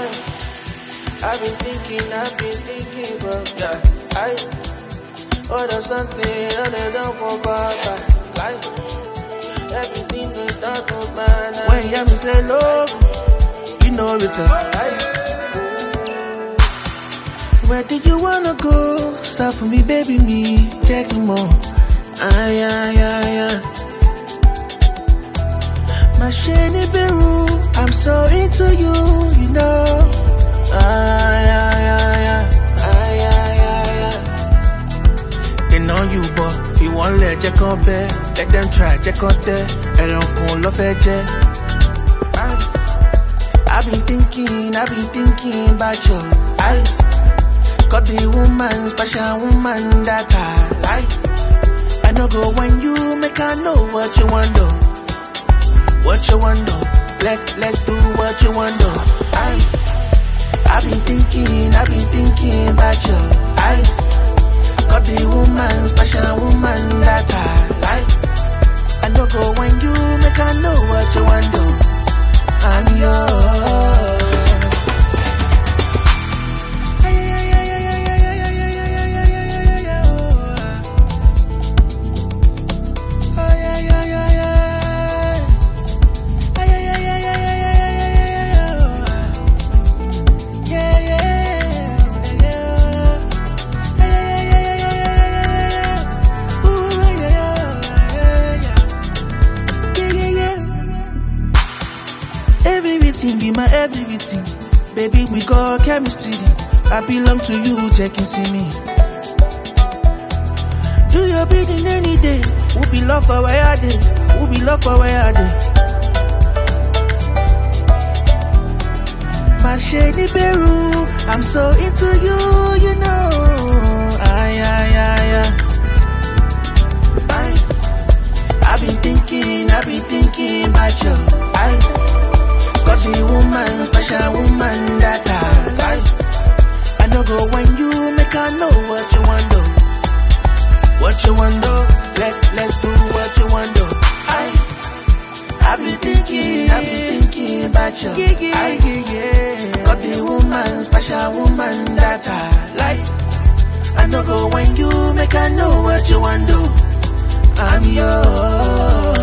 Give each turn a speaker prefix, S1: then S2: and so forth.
S1: I've been thinking, but there's something other than for life. Everything is done for man. When you hear me say love, you know it's a life. Where did you wanna go? Stop for me, baby, me checking more. My shiny Beru, I'm so into you, you know. They know you, but if you want let you come back, let them try, check out there. I don't call love it. I've been thinking about your eyes. Got the woman, special woman that I like. I know go when you make I know what you want do. What you want do. Let's do what you want do. I've been thinking about your eyes. Got the woman, special woman that I like. I know go when you make I know what you want do. I'm yours. Everything be my everything. Baby, we got chemistry. I belong to you, check and see me. Do your bidding any day. We'll be love for where I did. We'll be love for where I did. My shady Beru, I'm so into you, you know. I've been thinking about your eyes. Got the woman, special woman that I like. I know go when you make I know what you want do. What you want do. Let's do what you want do. I've been thinking about your eyes. Got the woman, special woman that I like. I know go when you make I know what you want do. I'm yours.